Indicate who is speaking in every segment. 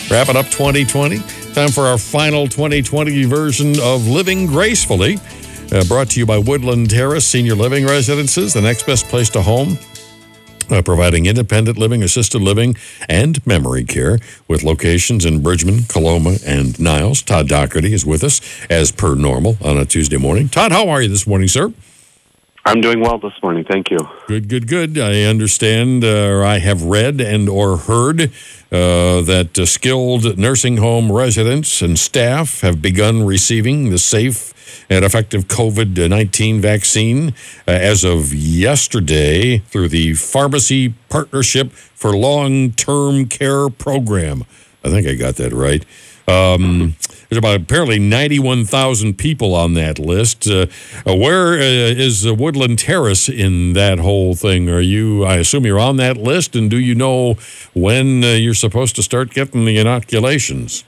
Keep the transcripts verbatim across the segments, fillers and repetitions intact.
Speaker 1: Wrapping up twenty twenty. Time for our final twenty twenty version of Living Gracefully. Uh, brought to you by Woodland Terrace Senior Living Residences, the next best place to home. Uh, providing independent living, assisted living, and memory care with locations in Bridgman, Coloma, and Niles. Todd Doherty is with us as per normal on a Tuesday morning. Todd, how are you this morning, sir?
Speaker 2: I'm doing well this morning. Thank you.
Speaker 1: Good, good, good. I understand, uh, or I have read and or heard uh, that uh, skilled nursing home residents and staff have begun receiving the safe and effective COVID nineteen vaccine uh, as of yesterday through the Pharmacy Partnership for Long-Term Care Program. I think I got that right. Um, there's about apparently ninety-one thousand people on that list. Uh, where uh, is uh, Woodland Terrace in that whole thing? Are you, I assume you're on that list, and do you know when uh, you're supposed to start getting the inoculations?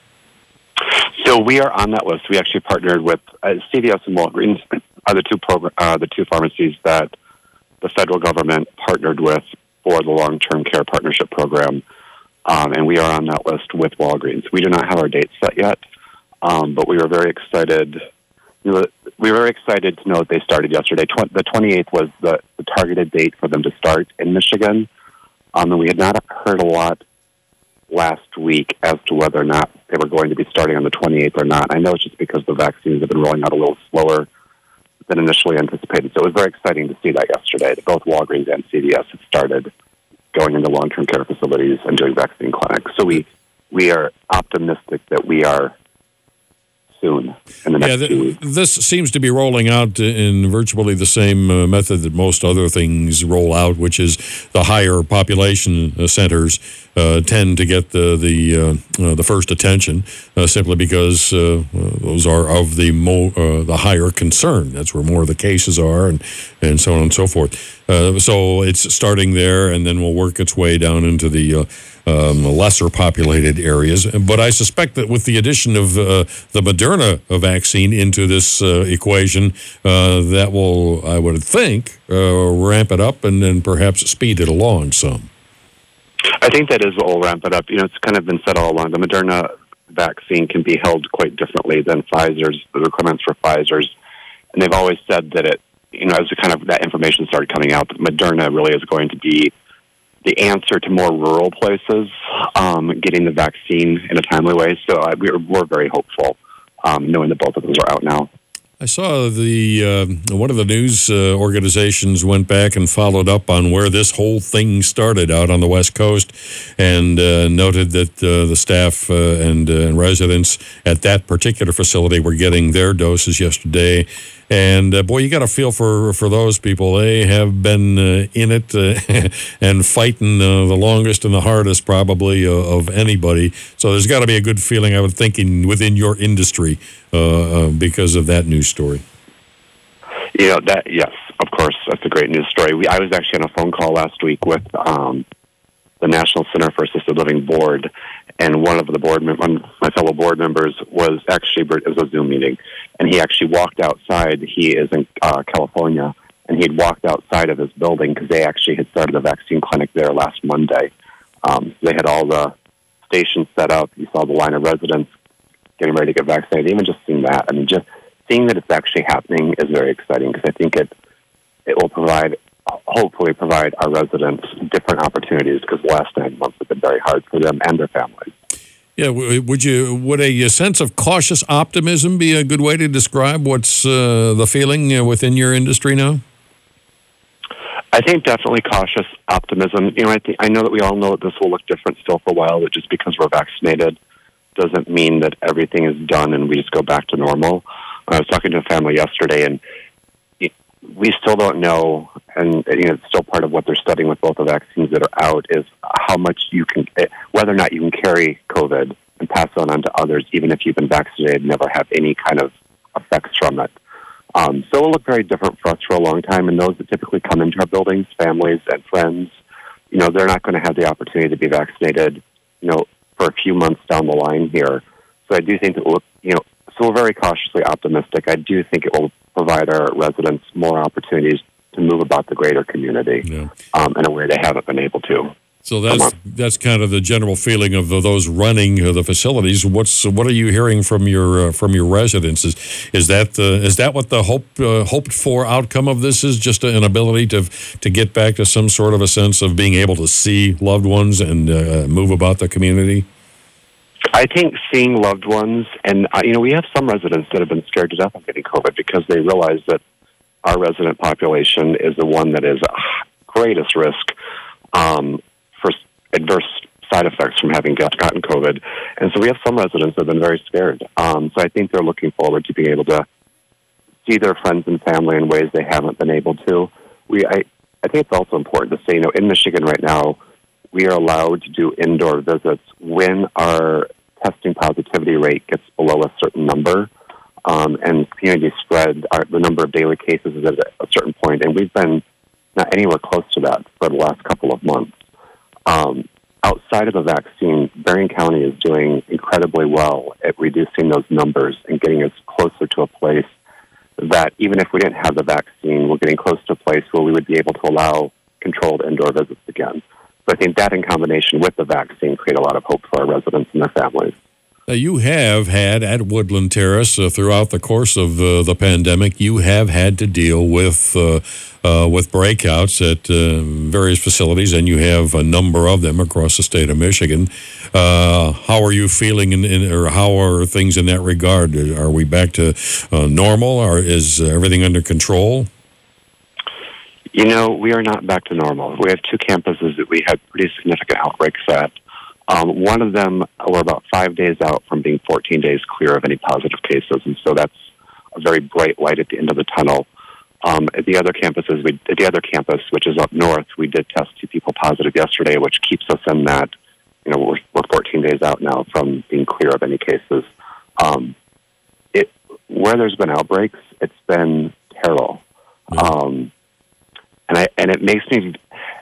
Speaker 2: So we are on that list. We actually partnered with uh, C V S and Walgreens, are the two progr- uh, the two pharmacies that the federal government partnered with for the long-term care partnership program, um, and we are on that list with Walgreens. We do not have our dates set yet, um, but we were very excited. You know, we were very excited to know that they started yesterday. Tw- the twenty-eighth was the, the targeted date for them to start in Michigan, um, and we had not heard a lot last week as to whether or not they were going to be starting on the twenty-eighth or not. I know it's just because the vaccines have been rolling out a little slower than initially anticipated. So it was very exciting to see that yesterday, that both Walgreens and C V S had started going into long-term care facilities and doing vaccine clinics. So we, we are optimistic that we are soon in the next
Speaker 1: yeah, th-
Speaker 2: few weeks.
Speaker 1: This seems to be rolling out in virtually the same uh, method that most other things roll out, which is the higher population uh, centers uh, tend to get the the uh, uh, the first attention, uh, simply because uh, those are of the mo- uh, the higher concern. That's where more of the cases are, and and so on and so forth. Uh, so it's starting there, and then will work its way down into the uh, um, lesser populated areas. But I suspect that with the addition of uh, the Moderna vaccine into this uh, equation, uh, that will, I would think, uh, ramp it up and then perhaps speed it along some.
Speaker 2: I think that is what will ramp it up. You know, it's kind of been said all along. The Moderna vaccine can be held quite differently than Pfizer's, the requirements for Pfizer's. And they've always said that it, you know, as kind of that information started coming out, that Moderna really is going to be the answer to more rural places um, getting the vaccine in a timely way. So uh, we're, we're very hopeful, um, knowing that both of those are out now.
Speaker 1: I saw the uh, one of the news uh, organizations went back and followed up on where this whole thing started out on the West Coast, and uh, noted that uh, the staff uh, and, uh, and residents at that particular facility were getting their doses yesterday. And uh, boy, you got to feel for for those people. They have been uh, in it uh, and fighting uh, the longest and the hardest, probably, uh, of anybody. So there's got to be a good feeling, I would think, in, within your industry uh, uh, because of that news story.
Speaker 2: You know, that, yes, of course, that's a great news story. We, I was actually on a phone call last week with um, the National Center for Assisted Living Board, and one of the board, one my fellow board members was actually, it was a Zoom meeting, and he actually walked outside. He is in uh, California, and he had walked outside of his building because they actually had started a vaccine clinic there last Monday. Um, they had all the stations set up. You saw the line of residents getting ready to get vaccinated. Even just seeing that, I mean, just seeing that it's actually happening is very exciting, because I think it it will provide, hopefully provide our residents different opportunities, because the last nine months have been very hard for them and their families.
Speaker 1: Yeah, would you would a sense of cautious optimism be a good way to describe what's uh, the feeling uh, within your industry now?
Speaker 2: I think definitely cautious optimism. You know, I think I know that we all know that this will look different still for a while, but just because we're vaccinated doesn't mean that everything is done and we just go back to normal. I was talking to a family yesterday, and we still don't know, and you know, it's still part of what they're studying with both the vaccines that are out, is how much you can, whether or not you can carry COVID and pass it on to others, even if you've been vaccinated and never have any kind of effects from it. Um, so it will look very different for us for a long time, and those that typically come into our buildings, families and friends, you know, they're not going to have the opportunity to be vaccinated, you know, for a few months down the line here. So I do think that, we'll, you know, so we're very cautiously optimistic. I do think it will provide our residents more opportunities to move about the greater community yeah. um, in a way they haven't been able to.
Speaker 1: So that's that's kind of the general feeling of the, those running uh, the facilities. What's what are you hearing from your uh, from your residents? Is, is that the is that what the hope uh, hoped for outcome of this is? Just an ability to to get back to some sort of a sense of being able to see loved ones and uh, move about the community?
Speaker 2: I think seeing loved ones, and uh, you know, we have some residents that have been scared to death of getting COVID because they realize that our resident population is the one that is greatest risk um, for adverse side effects from having got, gotten COVID. And so we have some residents that have been very scared. Um, so I think they're looking forward to being able to see their friends and family in ways they haven't been able to. We, I, I think it's also important to say, you know, in Michigan right now, we are allowed to do indoor visits when our testing positivity rate gets below a certain number. Um, and community spread, our, the number of daily cases is at a certain point, and we've been not anywhere close to that for the last couple of months. Um, outside of the vaccine, Berrien County is doing incredibly well at reducing those numbers and getting us closer to a place that even if we didn't have the vaccine, we're getting close to a place where we would be able to allow controlled indoor visits again. So I think that in combination with the vaccine create a lot of hope for our residents and their families.
Speaker 1: Now, you have had at Woodland Terrace uh, throughout the course of uh, the pandemic, you have had to deal with uh, uh, with breakouts at uh, various facilities, and you have a number of them across the state of Michigan. Uh, how are you feeling, in, in, or how are things in that regard? Are we back to uh, normal, or is everything under control?
Speaker 2: You know, we are not back to normal. We have two campuses that we had pretty significant outbreaks at. Um, one of them, we're about five days out from being fourteen days clear of any positive cases, and so that's a very bright light at the end of the tunnel. Um, at the other campuses, we, at the other campus, which is up north, we did test two people positive yesterday, which keeps us in that, you know, we're, we're fourteen days out now from being clear of any cases. Um, it where there's been outbreaks, it's been terrible, mm-hmm. um, and I and it makes me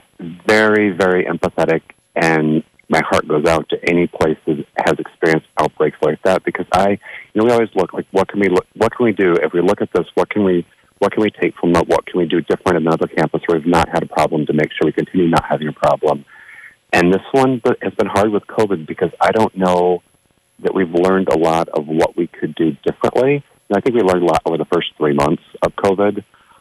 Speaker 2: very, very empathetic, and my heart goes out to any place that has experienced outbreaks like that, because I, you know, we always look like, what can we look, what can we do if we look at this? What can we, what can we take from it? What can we do different in another campus where we've not had a problem to make sure we continue not having a problem? And this one has been hard with COVID because I don't know that we've learned a lot of what we could do differently. And I think we learned a lot over the first three months of COVID.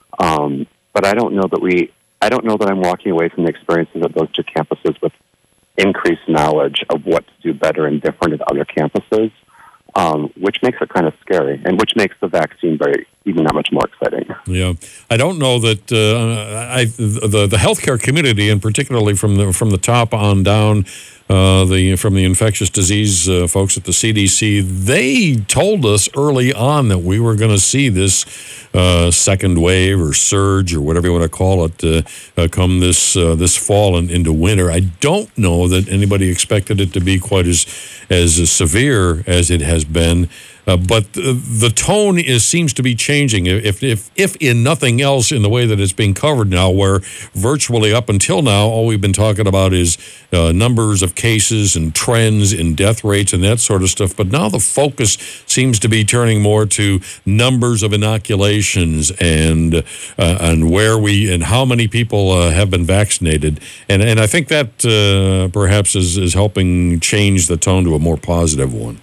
Speaker 2: Um, but I don't know that we, I don't know that I'm walking away from the experiences of those two campuses with increased knowledge of what to do better and different at other campuses, um, which makes it kind of scary, and which makes the vaccine very even that much more exciting.
Speaker 1: Yeah, I don't know that uh, I the the healthcare community, and particularly from the from the top on down, uh, the from the infectious disease uh, folks at the C D C, they told us early on that we were going to see this uh, second wave or surge or whatever you want to call it uh, uh, come this uh, this fall and into winter. I don't know that anybody expected it to be quite as as severe as it has been. Uh, but the, the tone is seems to be changing, if, if if in nothing else, in the way that it's being covered now, where virtually up until now, all we've been talking about is uh, numbers of cases and trends in death rates and that sort of stuff. But now the focus seems to be turning more to numbers of inoculations and uh, and where we and how many people uh, have been vaccinated. And and I think that uh, perhaps is, is helping change the tone to a more positive one.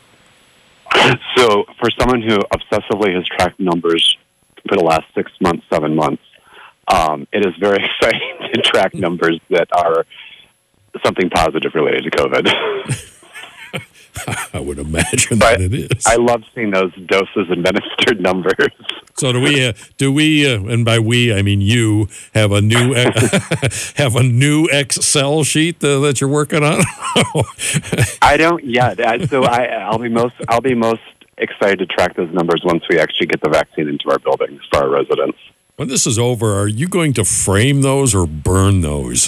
Speaker 2: So for someone who obsessively has tracked numbers for the last six months, seven months, um, it is very exciting to track numbers that are something positive related to COVID.
Speaker 1: I would imagine
Speaker 2: but
Speaker 1: that it is.
Speaker 2: I love seeing those doses administered numbers.
Speaker 1: So do we? Uh, do we? Uh, and by we, I mean you have a new have a new Excel sheet uh, that you're working on.
Speaker 2: I don't yet. So I, I'll be most I'll be most excited to track those numbers once we actually get the vaccine into our buildings for our residents.
Speaker 1: When this is over, are you going to frame those or burn those?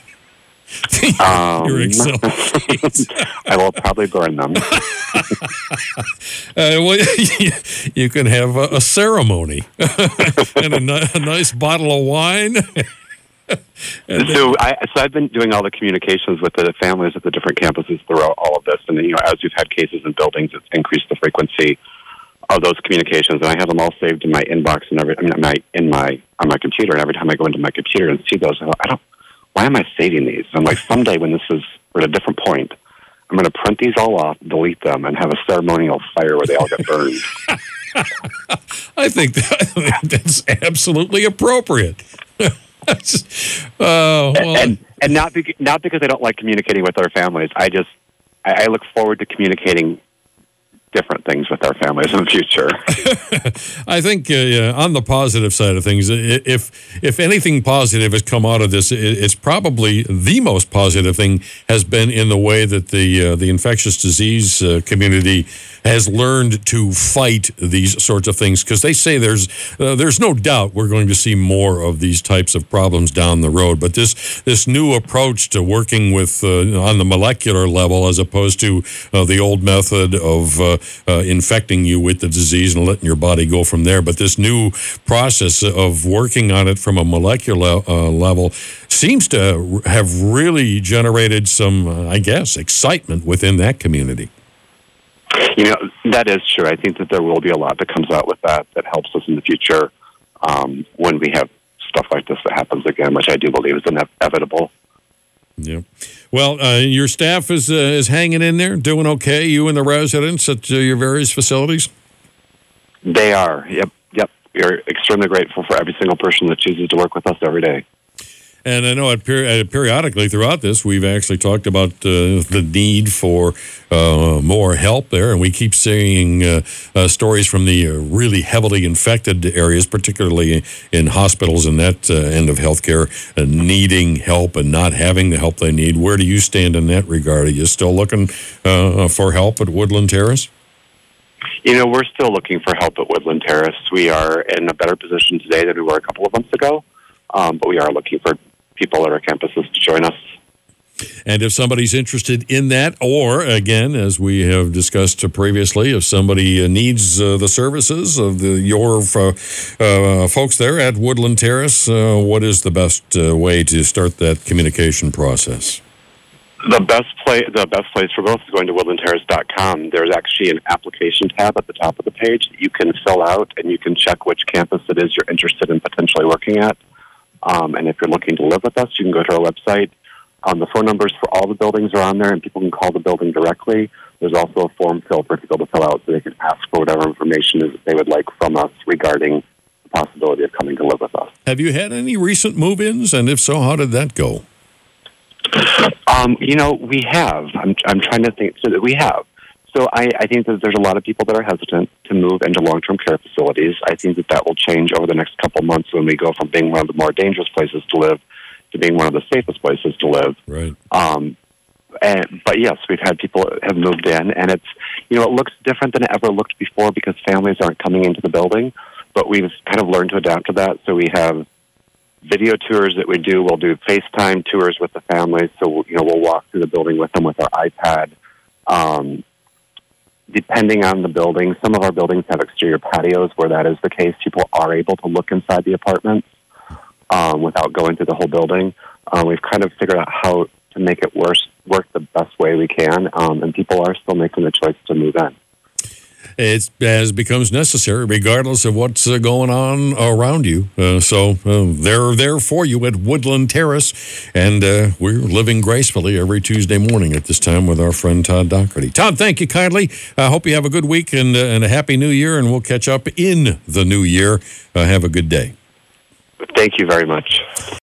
Speaker 2: um,
Speaker 1: Your Excel sheets.
Speaker 2: I will probably burn them.
Speaker 1: uh, well, you, you can have a, a ceremony and a, ni- a nice bottle of wine.
Speaker 2: so, I, so I've been doing all the communications with the families at the different campuses throughout all of this, and you know, as we've had cases in buildings, it's increased the frequency of those communications, and I have them all saved in my inbox and every I mean, my in my on my computer. And every time I go into my computer and see those, I, go, I don't. why am I saving these? I'm like, someday when this is we're at a different point, I'm going to print these all off, delete them, and have a ceremonial fire where they all get burned.
Speaker 1: I think that, that's absolutely appropriate. Just, uh, well,
Speaker 2: and and not be, not because I don't like communicating with our families. I just I, I look forward to communicating different things with our families in the future.
Speaker 1: I think uh, yeah, on the positive side of things, if if anything positive has come out of this, it's probably the most positive thing has been in the way that the uh, the infectious disease uh, community has learned to fight these sorts of things, because they say there's uh, there's no doubt we're going to see more of these types of problems down the road. But this this new approach to working with uh, on the molecular level, as opposed to uh, the old method of uh, uh, infecting you with the disease and letting your body go from there, but this new process of working on it from a molecular uh, level seems to have really generated some, uh, I guess, excitement within that community.
Speaker 2: You know, that is true. I think that there will be a lot that comes out with that that helps us in the future um, when we have stuff like this that happens again, which I do believe is inevitable.
Speaker 1: Yeah. Well, uh, your staff is uh, is hanging in there, doing okay. You and the residents at uh, your various facilities?
Speaker 2: They are. Yep. Yep. We're extremely grateful for every single person that chooses to work with us every day.
Speaker 1: And I know at peri- uh, periodically throughout this, we've actually talked about uh, the need for uh, more help there. And we keep seeing uh, uh, stories from the uh, really heavily infected areas, particularly in hospitals and that uh, end of healthcare, uh, needing help and not having the help they need. Where do you stand in that regard? Are you still looking uh, for help at Woodland Terrace?
Speaker 2: You know, we're still looking for help at Woodland Terrace. We are in a better position today than we were a couple of months ago, um, but we are looking for people at our campuses to join us.
Speaker 1: And if somebody's interested in that, or again, as we have discussed previously, if somebody needs uh, the services of the your uh, uh, folks there at Woodland Terrace, uh, what is the best uh, way to start that communication process?
Speaker 2: The best place, the best place for both is going to woodland terrace dot com. There's actually an application tab at the top of the page that you can fill out, and you can check which campus it is you're interested in potentially working at. Um, and if you're looking to live with us, you can go to our website. Um, the phone numbers for all the buildings are on there, and people can call the building directly. There's also a form filled for people to fill out so they can ask for whatever information is they would like from us regarding the possibility of coming to live with us.
Speaker 1: Have you had any recent move-ins? And if so, how did that go?
Speaker 2: Um, you know, we have. I'm, I'm trying to think. So that we have. So I, I think that there's a lot of people that are hesitant to move into long-term care facilities. I think that that will change over the next couple of months when we go from being one of the more dangerous places to live to being one of the safest places to live.
Speaker 1: Right.
Speaker 2: Um, and, but yes, we've had people have moved in, and it's, you know, it looks different than it ever looked before because families aren't coming into the building, but we've kind of learned to adapt to that. So we have video tours that we do. We'll do FaceTime tours with the families. So, you know, we'll walk through the building with them with our iPad. Um, Depending on the building, some of our buildings have exterior patios where that is the case. People are able to look inside the apartments um, without going through the whole building. Uh, we've kind of figured out how to make it worse, work the best way we can, um, and people are still making the choice to move in.
Speaker 1: It as becomes necessary, regardless of what's uh, going on around you. Uh, so uh, they're there for you at Woodland Terrace, and uh, we're living gracefully every Tuesday morning at this time with our friend Todd Doherty. Todd, thank you kindly. I hope you have a good week and, uh, and a happy new year, and we'll catch up in the new year. Uh, have a good day.
Speaker 2: Thank you very much.